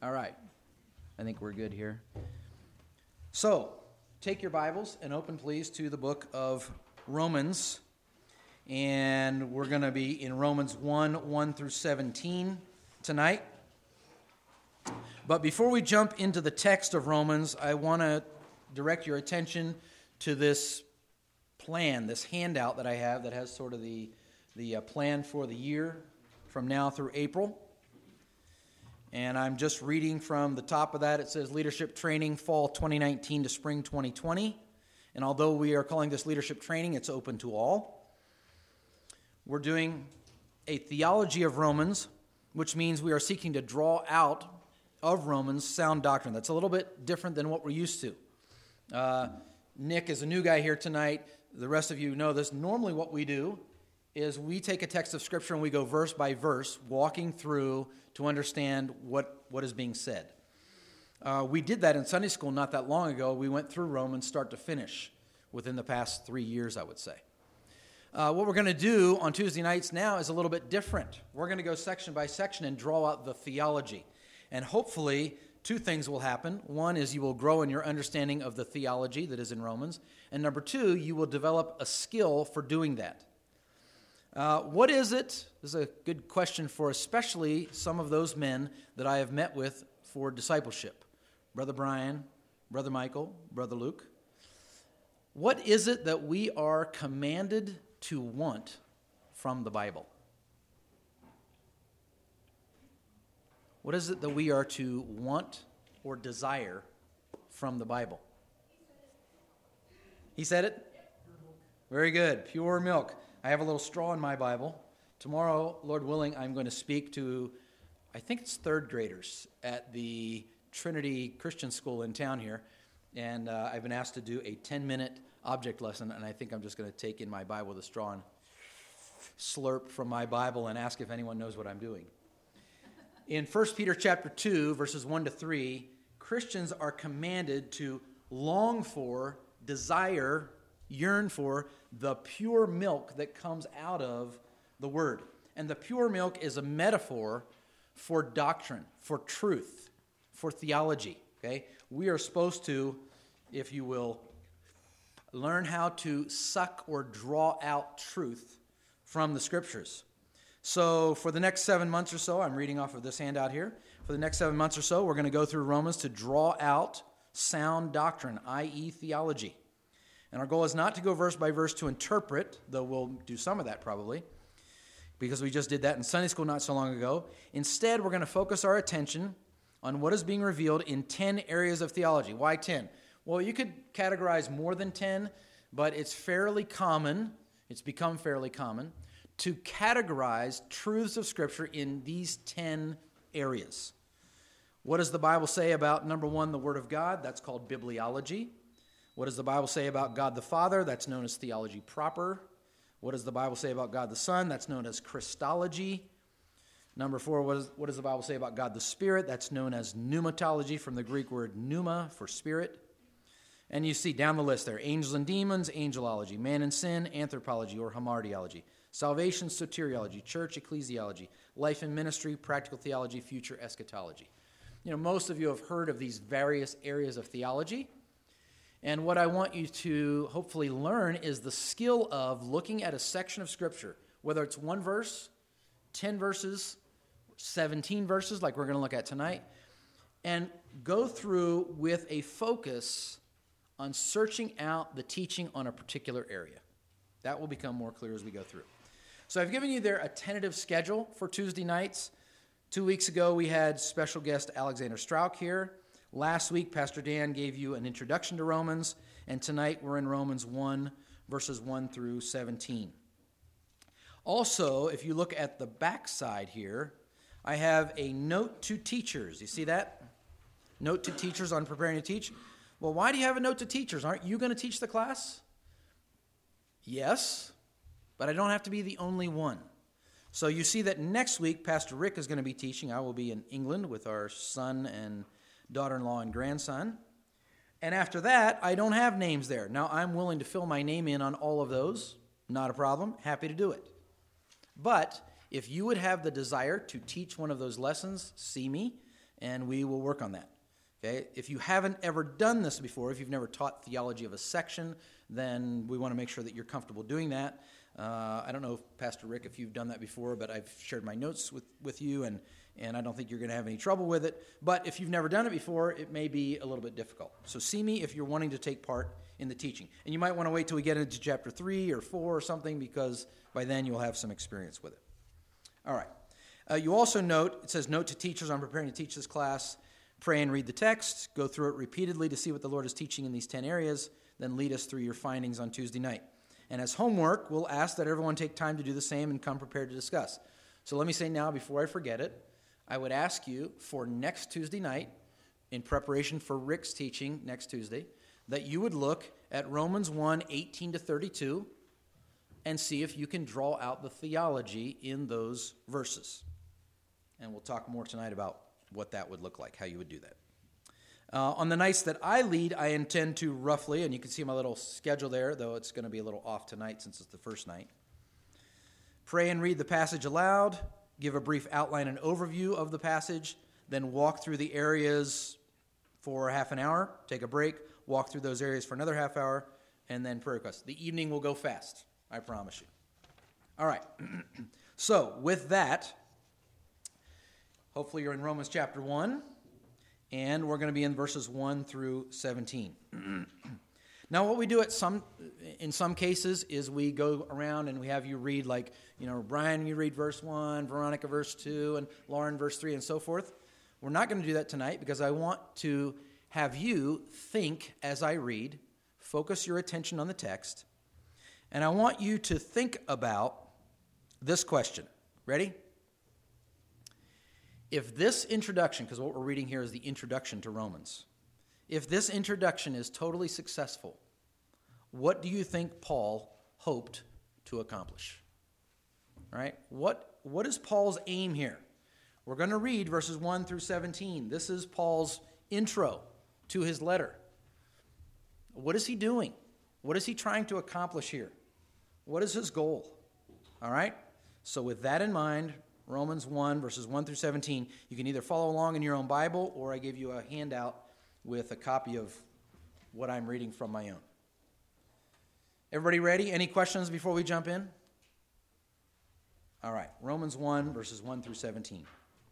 All right. I think we're good here. So, take your Bibles and open, please, to the book of Romans. And we're going to be in Romans 1 through 17 tonight. But before we jump into the text of Romans, I want to direct your attention to this plan, this handout that I have that has sort of the plan for the year from now through April. And I'm just reading from the top of that. It says Leadership Training Fall 2019 to Spring 2020. And although we are calling this leadership training, it's open to all. We're doing a theology of Romans, which means we are seeking to draw out of Romans sound doctrine. That's a little bit different than what we're used to. Nick is a new guy here tonight. The rest of you know this. Normally what we do is we take a text of Scripture and we go verse by verse, walking through to understand what is being said. We did that in Sunday school not that long ago. We went through Romans start to finish within the past 3 years, I would say. What we're going to do on Tuesday nights now is a little bit different. We're going to go section by section and draw out the theology. And hopefully, two things will happen. One is you will grow in your understanding of the theology that is in Romans. And number two, you will develop a skill for doing that. What is it? This is a good question for especially some of those men that I have met with for discipleship. Brother Brian, Brother Michael, Brother Luke. What is it that we are commanded to want from the Bible? What is it that we are to want or desire from the Bible? He said it? Very good. Pure milk. I have a little straw in my Bible. Tomorrow, Lord willing, I'm going to speak to, I think it's third graders at the Trinity Christian School in town here. And I've been asked to do a 10-minute object lesson, and I think I'm just going to take in my Bible with a straw and slurp from my Bible and ask if anyone knows what I'm doing. In 1 Peter chapter 2, verses 1 to 3, Christians are commanded to long for, desire, yearn for the pure milk that comes out of the Word. And the pure milk is a metaphor for doctrine, for truth, for theology. Okay? We are supposed to, if you will, learn how to suck or draw out truth from the Scriptures. So for the next 7 months or so, I'm reading off of this handout here. For the next 7 months or so, we're going to go through Romans to draw out sound doctrine, i.e. theology. And our goal is not to go verse by verse to interpret, though we'll do some of that probably, because we just did that in Sunday school not so long ago. Instead, we're going to focus our attention on what is being revealed in 10 areas of theology. Why 10? Well, you could categorize more than 10, but it's fairly common, it's become fairly common, to categorize truths of Scripture in these 10 areas. What does the Bible say about, number one, the Word of God? That's called bibliology. What does the Bible say about God the Father? That's known as theology proper. What does the Bible say about God the Son? That's known as Christology. Number four, what does the Bible say about God the Spirit? That's known as pneumatology, from the Greek word pneuma, for spirit. And you see down the list there, angels and demons, angelology, man and sin, anthropology or hamartiology, salvation, soteriology, church, ecclesiology, life and ministry, practical theology, future eschatology. You know, most of you have heard of these various areas of theology. And what I want you to hopefully learn is the skill of looking at a section of Scripture, whether it's one verse, 10 verses, 17 verses like we're going to look at tonight, and go through with a focus on searching out the teaching on a particular area. That will become more clear as we go through. So I've given you there a tentative schedule for Tuesday nights. 2 weeks ago, we had special guest Alexander Strauch here. Last week, Pastor Dan gave you an introduction to Romans, and tonight we're in Romans 1, verses 1 through 17. Also, if you look at the back side here, I have a note to teachers. You see that? Note to teachers on preparing to teach. Well, why do you have a note to teachers? Aren't you going to teach the class? Yes, but I don't have to be the only one. So you see that next week, Pastor Rick is going to be teaching. I will be in England with our son and daughter-in-law and grandson. And after that, I don't have names there. Now, I'm willing to fill my name in on all of those. Not a problem. Happy to do it. But if you would have the desire to teach one of those lessons, see me, and we will work on that. Okay? If you haven't ever done this before, if you've never taught theology of a section, then we want to make sure that you're comfortable doing that. I don't know, Pastor Rick, if you've done that before, but I've shared my notes with you, and I don't think you're going to have any trouble with it. But if you've never done it before, it may be a little bit difficult. So see me if you're wanting to take part in the teaching. And you might want to wait till we get into chapter 3 or 4 or something, because by then you'll have some experience with it. All right. You also note, it says, note to teachers, I'm preparing to teach this class. Pray and read the text. Go through it repeatedly to see what the Lord is teaching in these 10 areas. Then lead us through your findings on Tuesday night. And as homework, we'll ask that everyone take time to do the same and come prepared to discuss. So let me say now, before I forget it, I would ask you for next Tuesday night, in preparation for Rick's teaching next Tuesday, that you would look at Romans 1, 18 to 32, and see if you can draw out the theology in those verses. And we'll talk more tonight about what that would look like, how you would do that. On the nights that I lead, I intend to roughly, and you can see my little schedule there, though it's going to be a little off tonight since it's the first night, pray and read the passage aloud, give a brief outline and overview of the passage, then walk through the areas for half an hour, take a break, walk through those areas for another half hour, and then prayer requests. The evening will go fast, I promise you. All right. So, with that, hopefully you're in Romans chapter 1. And we're going to be in verses 1 through 17. Now, what we do in some cases is we go around and we have you read, like, Brian, you read verse 1, Veronica verse 2, and Lauren verse 3, and so forth. We're not going to do that tonight because I want to have you think as I read, focus your attention on the text, and I want you to think about this question. Ready? If this introduction, because what we're reading here is the introduction to Romans, if this introduction is totally successful, what do you think Paul hoped to accomplish? All right? What is Paul's aim here? We're going to read verses 1 through 17. This is Paul's intro to his letter. What is he doing? What is he trying to accomplish here? What is his goal? All right? So with that in mind, Romans 1, verses 1 through 17. You can either follow along in your own Bible, or I gave you a handout with a copy of what I'm reading from my own. Everybody ready? Any questions before we jump in? All right. Romans 1, verses 1 through 17.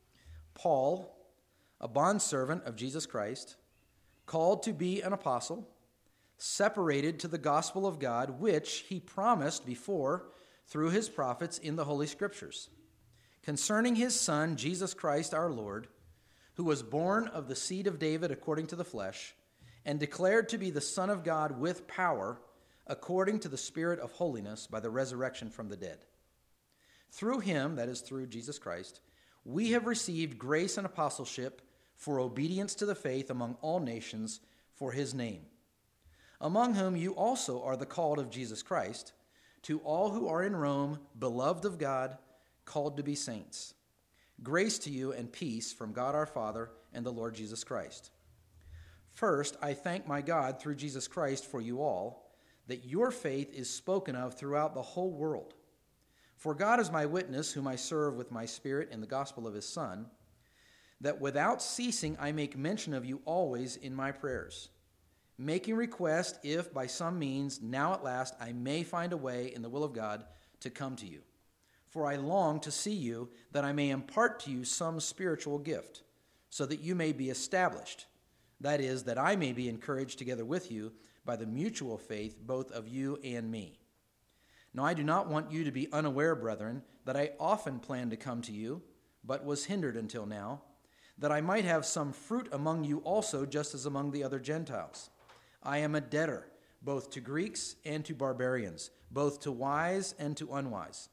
Paul, a bondservant of Jesus Christ, called to be an apostle, separated to the gospel of God, which he promised before through his prophets in the Holy Scriptures, concerning his Son, Jesus Christ our Lord, who was born of the seed of David according to the flesh, and declared to be the Son of God with power, according to the Spirit of holiness, by the resurrection from the dead. Through him, that is through Jesus Christ, we have received grace and apostleship for obedience to the faith among all nations for his name, among whom you also are the called of Jesus Christ, to all who are in Rome, beloved of God, called to be saints. Grace to you and peace from God our Father and the Lord Jesus Christ. First, I thank my God through Jesus Christ for you all, that your faith is spoken of throughout the whole world. For God is my witness, whom I serve with my spirit in the gospel of his Son, that without ceasing I make mention of you always in my prayers, making request if by some means now at last I may find a way in the will of God to come to you. For I long to see you, that I may impart to you some spiritual gift, so that you may be established. That is, that I may be encouraged together with you by the mutual faith both of you and me. Now I do not want you to be unaware, brethren, that I often planned to come to you, but was hindered until now, that I might have some fruit among you also, just as among the other Gentiles. I am a debtor, both to Greeks and to barbarians, both to wise and to unwise.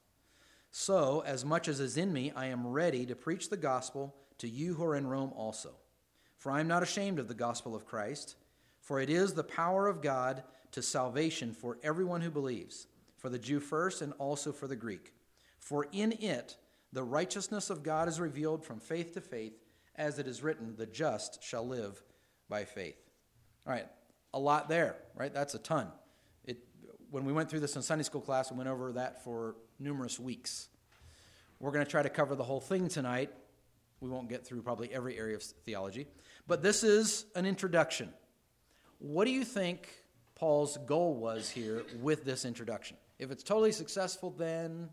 So, as much as is in me, I am ready to preach the gospel to you who are in Rome also. For I am not ashamed of the gospel of Christ, for it is the power of God to salvation for everyone who believes, for the Jew first and also for the Greek. For in it the righteousness of God is revealed from faith to faith, as it is written, the just shall live by faith. All right, a lot there, right? That's a ton. When we went through this in Sunday school class, we went over that for numerous weeks. We're going to try to cover the whole thing tonight We won't get through probably every area of theology. But this is an introduction. What do you think Paul's goal was here with this introduction? If it's totally successful, then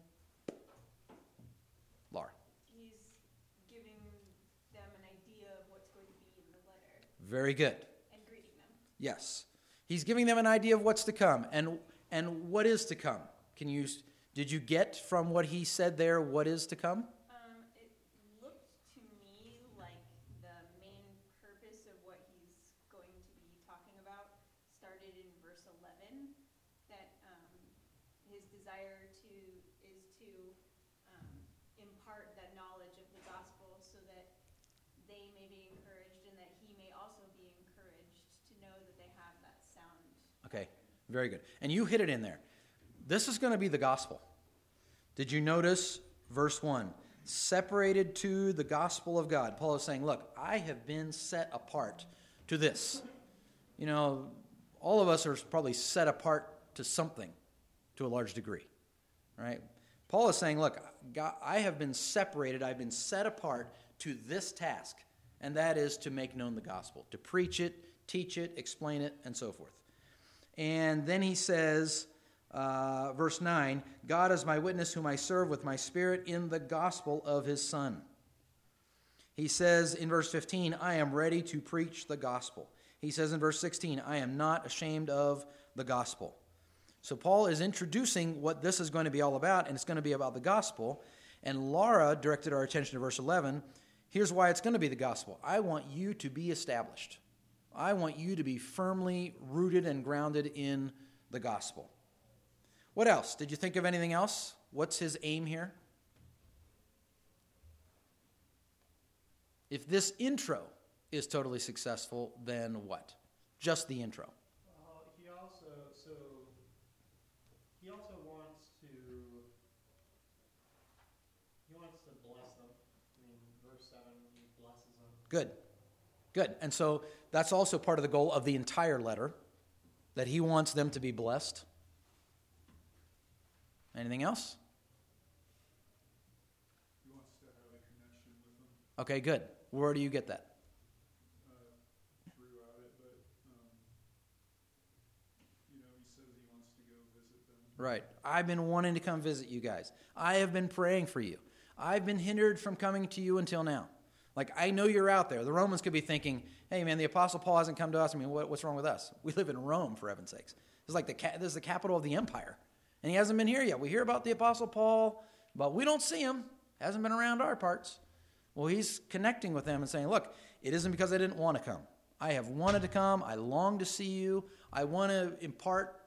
Laura. He's giving them an idea of what's going to be in the letter. Very good. And greeting them. Yes. He's giving them an idea of what's to come. And what is to come? Did you get from what he said there what is to come? It looked to me like the main purpose of what he's going to be talking about started in verse 11, that his desire is to impart that knowledge of the gospel so that they may be encouraged and that he may also be encouraged to know that they have that sound. Okay, very good. And you hit it in there. This is going to be the gospel. Did you notice verse 1? Separated to the gospel of God. Paul is saying, look, I have been set apart to this. You know, all of us are probably set apart to something to a large degree, right? Paul is saying, look, God, I have been separated, I've been set apart to this task, and that is to make known the gospel, to preach it, teach it, explain it, and so forth. And then he says, verse 9, God is my witness whom I serve with my spirit in the gospel of his Son. He says in verse 15, I am ready to preach the gospel. He says in verse 16, I am not ashamed of the gospel. So Paul is introducing what this is going to be all about, and it's going to be about the gospel. And Laura directed our attention to verse 11. Here's why it's going to be the gospel. I want you to be established. I want you to be firmly rooted and grounded in the gospel. What else? Did you think of anything else? What's his aim here? If this intro is totally successful, then what? Just the intro. He also wants to bless them. I mean, verse 7, he blesses them. Good. And so that's also part of the goal of the entire letter, that he wants them to be blessed. Anything else? He wants to have a connection with them. Okay, good. Where do you get that? Throughout it, but he says he wants to go visit them. Right. I've been wanting to come visit you guys. I have been praying for you. I've been hindered from coming to you until now. Like, I know you're out there. The Romans could be thinking, hey, man, the Apostle Paul hasn't come to us. I mean, what's wrong with us? We live in Rome, for heaven's sakes. This is the capital of the empire. And he hasn't been here yet. We hear about the Apostle Paul, but we don't see him. Hasn't been around our parts. Well, he's connecting with them and saying, look, it isn't because I didn't want to come. I have wanted to come. I long to see you. I want to impart,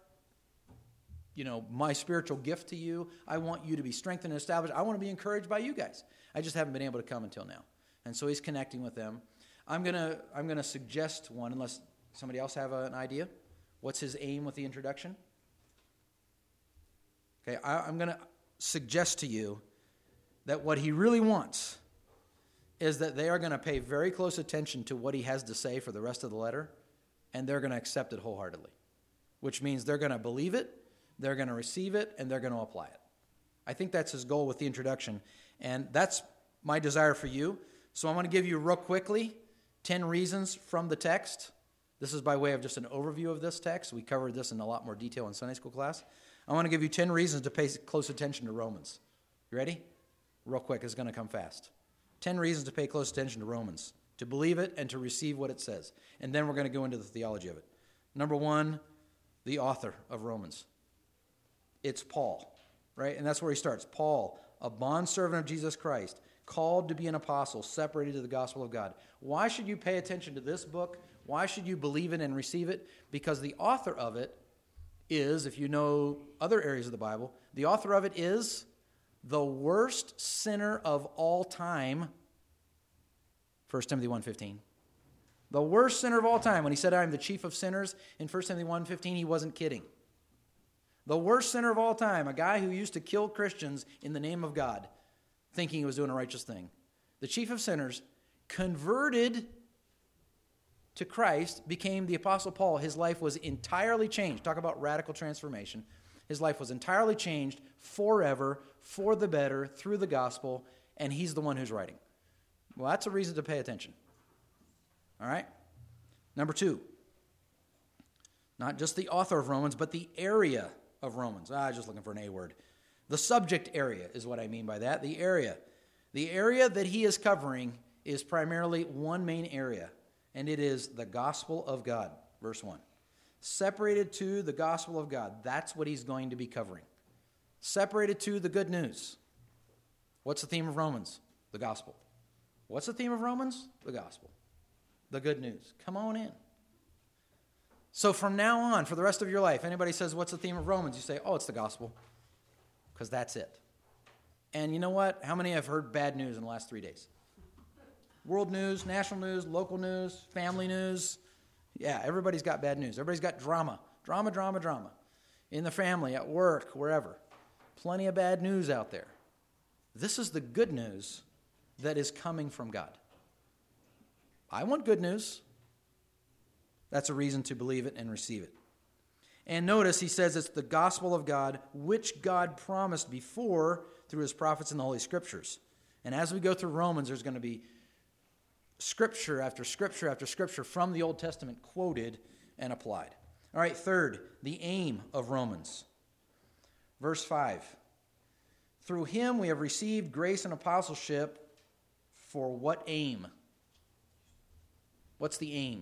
my spiritual gift to you. I want you to be strengthened and established. I want to be encouraged by you guys. I just haven't been able to come until now. And so he's connecting with them. I'm gonna suggest one, unless somebody else have an idea. What's his aim with the introduction? Okay, I'm going to suggest to you that what he really wants is that they are going to pay very close attention to what he has to say for the rest of the letter, and they're going to accept it wholeheartedly, which means they're going to believe it, they're going to receive it, and they're going to apply it. I think that's his goal with the introduction, and that's my desire for you. So I'm going to give you real quickly 10 reasons from the text. This is by way of just an overview of this text. We covered this in a lot more detail in Sunday school class. I want to give you 10 reasons to pay close attention to Romans. You ready? Real quick, it's going to come fast. 10 reasons to pay close attention to Romans, to believe it and to receive what it says. And then we're going to go into the theology of it. Number 1, the author of Romans. It's Paul, right? And that's where he starts. Paul, a bondservant of Jesus Christ, called to be an apostle, separated to the gospel of God. Why should you pay attention to this book? Why should you believe it and receive it? Because the author of it is, if you know other areas of the Bible, the author of it is the worst sinner of all time. 1 Timothy 1:15. The worst sinner of all time. When he said, I am the chief of sinners, in 1 Timothy 1:15, he wasn't kidding. The worst sinner of all time, a guy who used to kill Christians in the name of God, thinking he was doing a righteous thing. The chief of sinners, converted to Christ, became the Apostle Paul. His life was entirely changed. Talk about radical transformation. His life was entirely changed forever, for the better, through the gospel, and he's the one who's writing. Well, that's a reason to pay attention. All right? Number 2, not just the author of Romans, but the area of Romans. I was just looking for an A word. The subject area is what I mean by that, the area. The area that he is covering is primarily one main area, and it is the gospel of God, verse 1. Separated to the gospel of God. That's what he's going to be covering. Separated to the good news. What's the theme of Romans? The gospel. What's the theme of Romans? The gospel. The good news. Come on in. So from now on, for the rest of your life, anybody says, what's the theme of Romans? You say, oh, it's the gospel. Because that's it. And you know what? How many have heard bad news in the last 3 days? World news, national news, local news, family news. Yeah, everybody's got bad news. Everybody's got drama. Drama. In the family, at work, wherever. Plenty of bad news out there. This is the good news that is coming from God. I want good news. That's a reason to believe it and receive it. And notice he says it's the gospel of God, which God promised before through his prophets in the Holy Scriptures. And as we go through Romans, there's going to be scripture after scripture after scripture from the Old Testament quoted and applied. All right, third, the aim of Romans. Verse 5. Through him we have received grace and apostleship for what aim? What's the aim?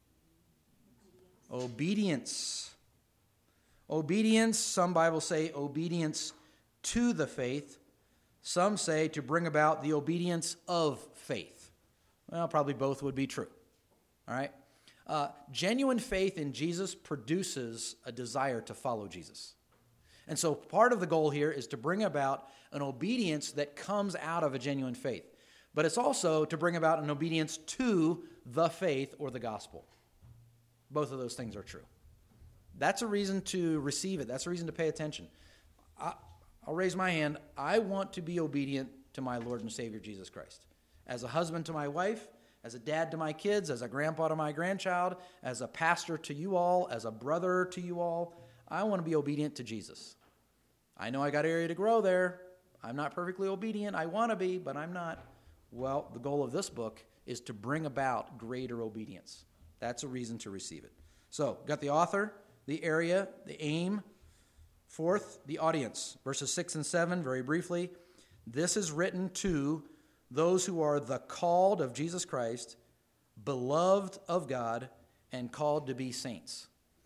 Obedience. Obedience, some Bibles say obedience to the faith. Some say to bring about the obedience of faith. Well, probably both would be true. All right? Genuine faith in Jesus produces a desire to follow Jesus. And so part of the goal here is to bring about an obedience that comes out of a genuine faith. But it's also to bring about an obedience to the faith or the gospel. Both of those things are true. That's a reason to receive it. That's a reason to pay attention. I'll raise my hand. I want to be obedient to my Lord and Savior Jesus Christ. As a husband to my wife, as a dad to my kids, as a grandpa to my grandchild, as a pastor to you all, as a brother to you all, I want to be obedient to Jesus. I know I got area to grow there. I'm not perfectly obedient. I want to be, but I'm not. Well, the goal of this book is to bring about greater obedience. That's a reason to receive it. So, got the author, the area, the aim. Fourth, the audience. Verses 6 and 7, very briefly. This is written to those who are the called of Jesus Christ, beloved of God, and called to be saints.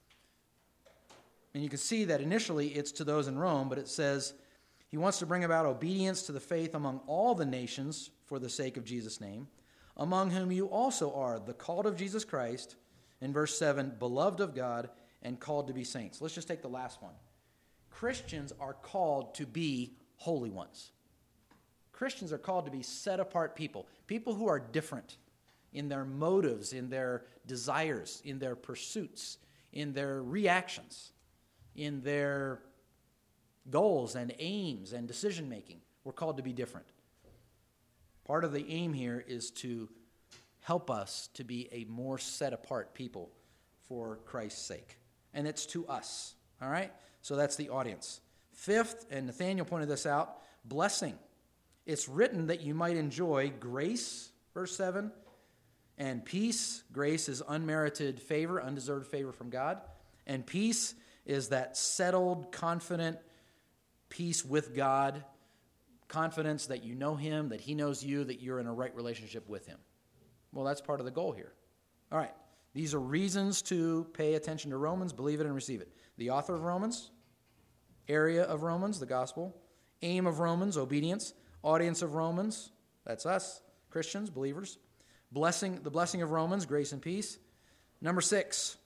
And you can see that initially it's to those in Rome, but it says he wants to bring about obedience to the faith among all the nations for the sake of Jesus' name, among whom you also are the called of Jesus Christ, in verse 7, beloved of God, and called to be saints. Let's just take the last one. Christians are called to be holy ones. Christians are called to be set-apart people, people who are different in their motives, in their desires, in their pursuits, in their reactions, in their goals and aims and decision-making. We're called to be different. Part of the aim here is to help us to be a more set-apart people for Christ's sake. And it's to us, all right? So that's the audience. Fifth, and Nathaniel pointed this out, blessing. It's written that you might enjoy grace, verse 7, and peace. Grace is unmerited favor, undeserved favor from God. And peace is that settled, confident peace with God, confidence that you know him, that he knows you, that you're in a right relationship with him. Well, that's part of the goal here. All right. These are reasons to pay attention to Romans, believe it and receive it. The author of Romans, area of Romans, the gospel, aim of Romans, obedience, audience of Romans, that's us, Christians, believers, the blessing of Romans, grace and peace. Number 6,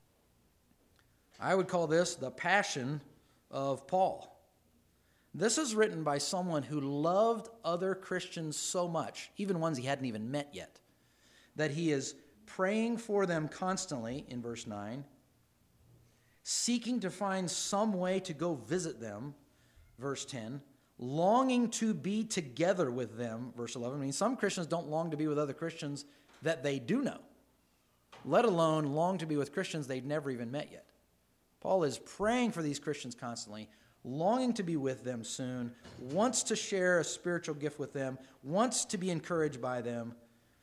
I would call this the passion of Paul. This is written by someone who loved other Christians so much, even ones he hadn't even met yet, that he is praying for them constantly, in verse 9, seeking to find some way to go visit them, verse 10, longing to be together with them, verse 11. I mean, some Christians don't long to be with other Christians that they do know, let alone long to be with Christians they've never even met yet. Paul is praying for these Christians constantly, longing to be with them soon, wants to share a spiritual gift with them, wants to be encouraged by them.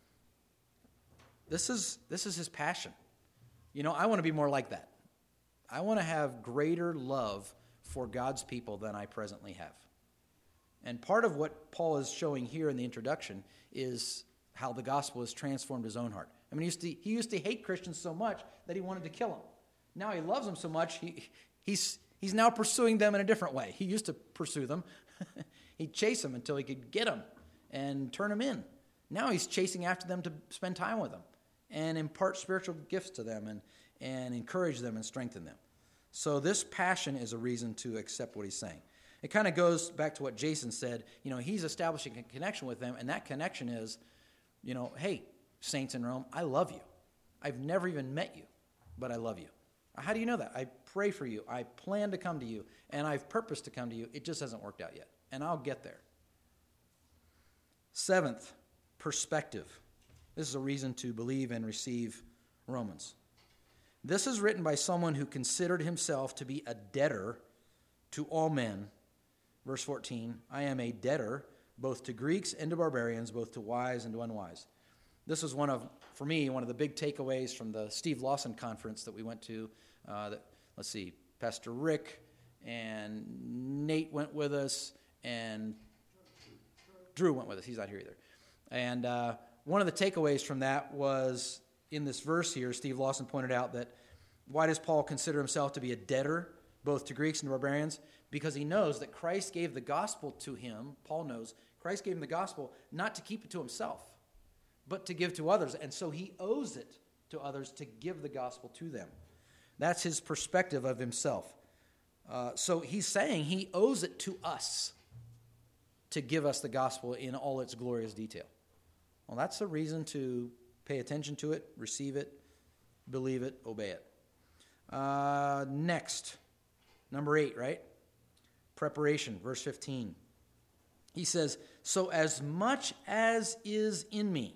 This is his passion. I want to be more like that. I want to have greater love for God's people than I presently have. And part of what Paul is showing here in the introduction is how the gospel has transformed his own heart. I mean, he used to hate Christians so much that he wanted to kill them. Now he loves them so much, he's now pursuing them in a different way. He used to pursue them. He'd chase them until he could get them and turn them in. Now he's chasing after them to spend time with them and impart spiritual gifts to them and encourage them and strengthen them. So this passion is a reason to accept what he's saying. It kind of goes back to what Jason said. He's establishing a connection with them, and that connection is, hey, saints in Rome, I love you. I've never even met you, but I love you. How do you know that? I pray for you. I plan to come to you, and I've purposed to come to you. It just hasn't worked out yet, and I'll get there. Seventh, perspective. This is a reason to believe and receive Romans. This is written by someone who considered himself to be a debtor to all men. Verse 14, I am a debtor both to Greeks and to barbarians, both to wise and to unwise. This was for me, one of the big takeaways from the Steve Lawson conference that we went to. Pastor Rick and Nate went with us, and Drew went with us. He's not here either. And one of the takeaways from that was, in this verse here, Steve Lawson pointed out that why does Paul consider himself to be a debtor both to Greeks and to barbarians? Because he knows that Christ gave the gospel to him. Paul knows Christ gave him the gospel not to keep it to himself, but to give to others. And so he owes it to others to give the gospel to them. That's his perspective of himself. So he's saying he owes it to us to give us the gospel in all its glorious detail. Well, that's a reason to pay attention to it, receive it, believe it, obey it. Next, number 8, right? Preparation, verse 15. He says, so as much as is in me.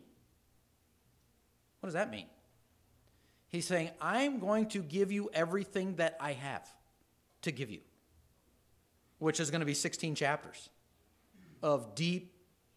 What does that mean? He's saying, I'm going to give you everything that I have to give you, which is going to be 16 chapters of deep,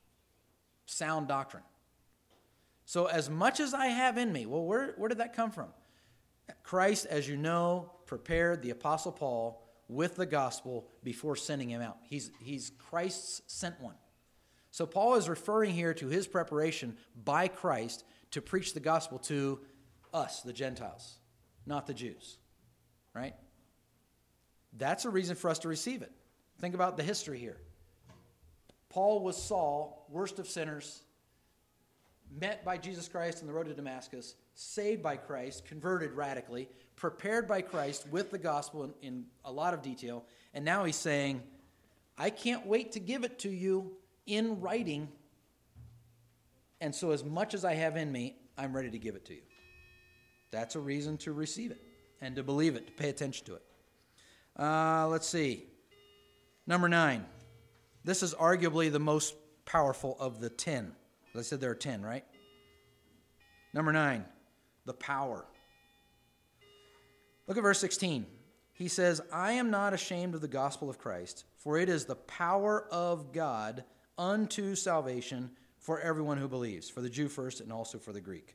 sound doctrine. So as much as I have in me, well, where did that come from? Christ, as you know, prepared the Apostle Paul with the gospel before sending him out. He's Christ's sent one. So Paul is referring here to his preparation by Christ to preach the gospel to us, the Gentiles, not the Jews, right? That's a reason for us to receive it. Think about the history here. Paul was Saul, worst of sinners, met by Jesus Christ on the road to Damascus, saved by Christ, converted radically, prepared by Christ with the gospel in a lot of detail, and now he's saying, I can't wait to give it to you in writing, and so as much as I have in me, I'm ready to give it to you. That's a reason to receive it and to believe it, to pay attention to it. Let's see. Number 9. This is arguably the most powerful of the 10. As I said, there are 10, right? Number 9, the power. Look at verse 16. He says, I am not ashamed of the gospel of Christ, for it is the power of God unto salvation for everyone who believes, for the Jew first and also for the Greek.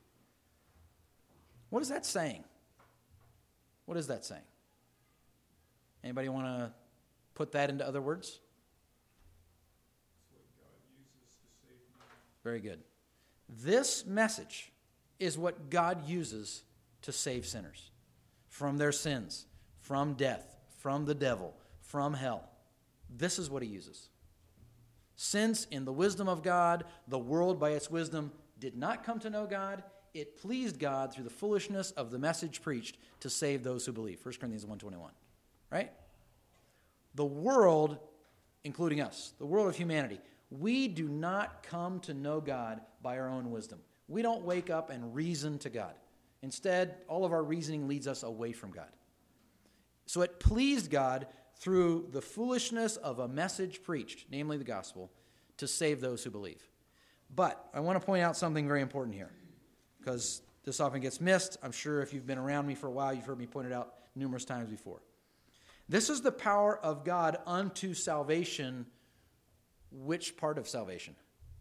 What is that saying? What is that saying? Anybody want to put that into other words? It's what God uses to save men. Very good. This message is what God uses to save sinners from their sins, from death, from the devil, from hell. This is what he uses. Since in the wisdom of God, the world by its wisdom did not come to know God, it pleased God through the foolishness of the message preached to save those who believe. 1 Corinthians 1:21. Right? The world, including us, the world of humanity, we do not come to know God by our own wisdom. We don't wake up and reason to God. Instead, all of our reasoning leads us away from God. So it pleased God through the foolishness of a message preached, namely the gospel, to save those who believe. But I want to point out something very important here, because this often gets missed. I'm sure if you've been around me for a while, you've heard me point it out numerous times before. This is the power of God unto salvation. Which part of salvation?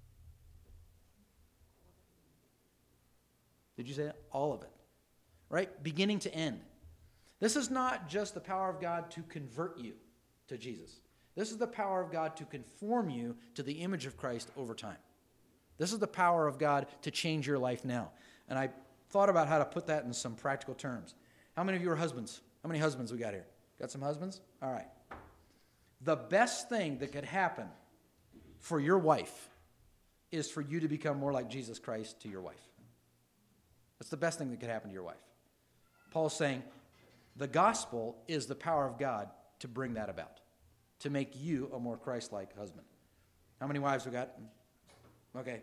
Did you say that? All of it. Right? Beginning to end. This is not just the power of God to convert you to Jesus. This is the power of God to conform you to the image of Christ over time. This is the power of God to change your life now. And I thought about how to put that in some practical terms. How many of you are husbands? How many husbands we got here? Got some husbands? All right. The best thing that could happen for your wife is for you to become more like Jesus Christ to your wife. That's the best thing that could happen to your wife. Paul's saying the gospel is the power of God to bring that about, to make you a more Christ-like husband. How many wives we got? Okay.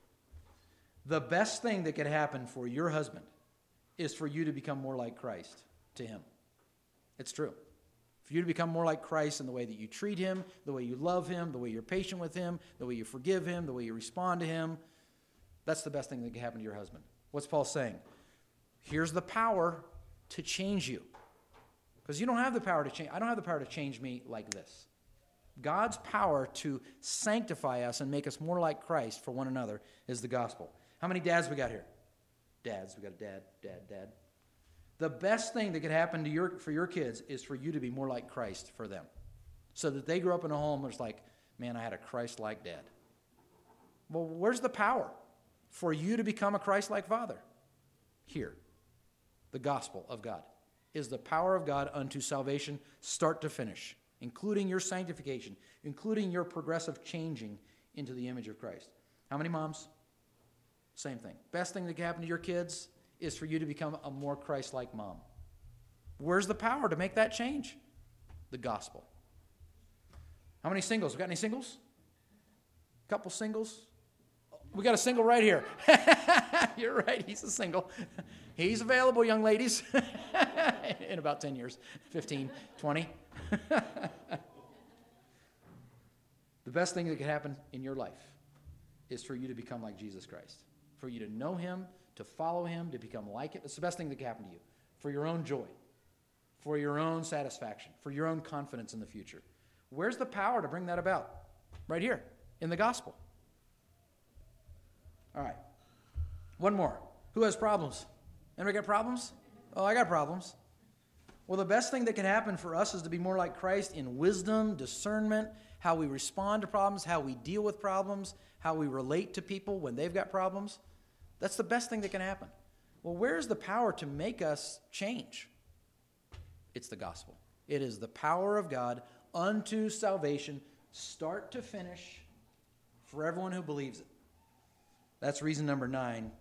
The best thing that could happen for your husband is for you to become more like Christ to him. It's true. For you to become more like Christ in the way that you treat him, the way you love him, the way you're patient with him, the way you forgive him, the way you respond to him. That's the best thing that can happen to your husband. What's Paul saying? Here's the power to change you. Because you don't have the power to change. I don't have the power to change me like this. God's power to sanctify us and make us more like Christ for one another is the gospel. How many dads we got here? Dads. We got a dad. The best thing that could happen to for your kids is for you to be more like Christ for them. So that they grow up in a home that's like, man, I had a Christ-like dad. Well, where's the power for you to become a Christ-like father? Here. The gospel of God is the power of God unto salvation, start to finish, including your sanctification, including your progressive changing into the image of Christ. How many moms? Same thing. Best thing that can happen to your kids is for you to become a more Christ-like mom. Where's the power to make that change? The gospel. How many singles? We got any singles? Couple singles? We got a single right here. You're right, he's a single. He's available, young ladies, in about 10 years, 15, 20. The best thing that could happen in your life is for you to become like Jesus Christ, for you to know him, to follow him, to become like him. It's the best thing that can happen to you, for your own joy, for your own satisfaction, for your own confidence in the future. Where's the power to bring that about? Right here, in the gospel. All right. One more. Who has problems? Anybody got problems? Oh, I got problems. Well, the best thing that can happen for us is to be more like Christ in wisdom, discernment, how we respond to problems, how we deal with problems, how we relate to people when they've got problems. That's the best thing that can happen. Well, where's the power to make us change? It's the gospel. It is the power of God unto salvation, start to finish, for everyone who believes it. That's reason number 9.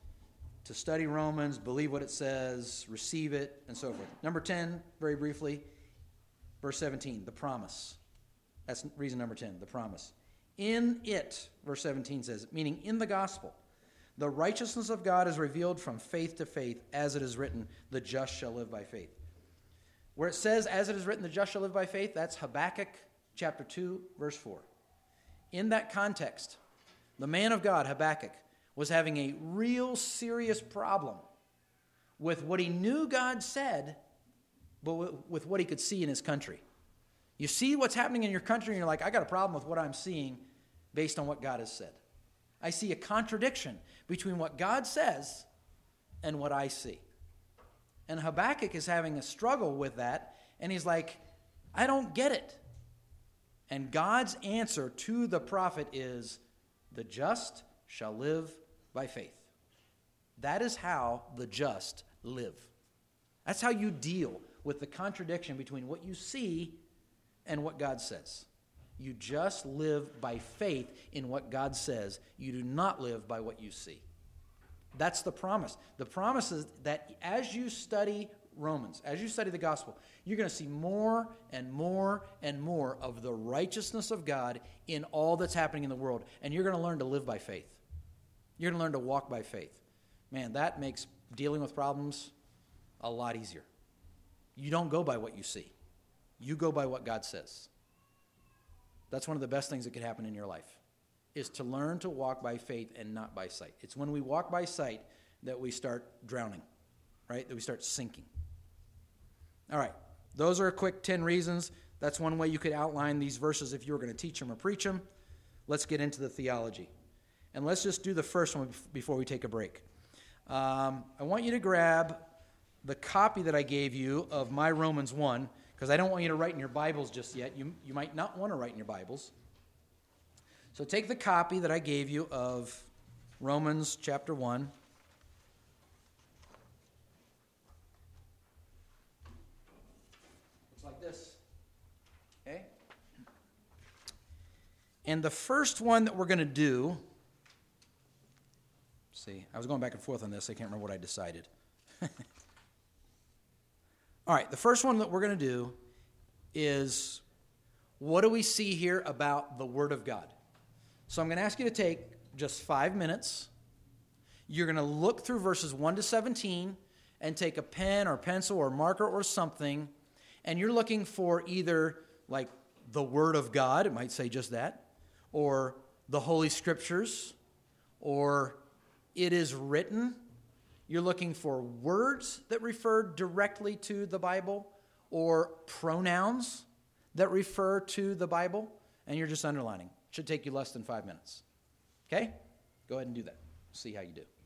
To study Romans, believe what it says, receive it, and so forth. Number 10, very briefly, verse 17, the promise. That's reason number 10, the promise. In it, verse 17 says, meaning in the gospel, the righteousness of God is revealed from faith to faith, as it is written, the just shall live by faith. Where it says, as it is written, the just shall live by faith, that's Habakkuk chapter 2, verse 4. In that context, the man of God, Habakkuk, was having a real serious problem with what he knew God said, but with what he could see in his country. You see what's happening in your country, and you're like, I got a problem with what I'm seeing based on what God has said. I see a contradiction between what God says and what I see. And Habakkuk is having a struggle with that, and he's like, I don't get it. And God's answer to the prophet is, the just shall live by faith. That is how the just live. That's how you deal with the contradiction between what you see and what God says. You just live by faith in what God says. You do not live by what you see. That's the promise. The promise is that as you study Romans, as you study the gospel, you're going to see more and more and more of the righteousness of God in all that's happening in the world. And you're going to learn to live by faith. You're going to learn to walk by faith. Man, that makes dealing with problems a lot easier. You don't go by what you see. You go by what God says. That's one of the best things that could happen in your life, is to learn to walk by faith and not by sight. It's when we walk by sight that we start drowning, right? That we start sinking. All right. those are a quick 10 reasons. That's one way you could outline these verses if you were going to teach them or preach them. Let's get into the theology. And let's just do the first one before we take a break. I want you to grab the copy that I gave you of my Romans 1, because I don't want you to write in your Bibles just yet. You might not want to write in your Bibles. So take the copy that I gave you of Romans chapter 1. Looks like this. Okay? And the first one that we're going to do, see, I was going back and forth on this. I can't remember what I decided. All right, the first one that we're going to do is, what do we see here about the Word of God? So I'm going to ask you to take just 5 minutes. You're going to look through verses 1 to 17 and take a pen or pencil or marker or something, and you're looking for either like the Word of God, it might say just that, or the Holy Scriptures, or it is written. You're looking for words that refer directly to the Bible, or pronouns that refer to the Bible, and you're just underlining. Should take you less than 5 minutes. Okay? Go ahead and do that. See how you do.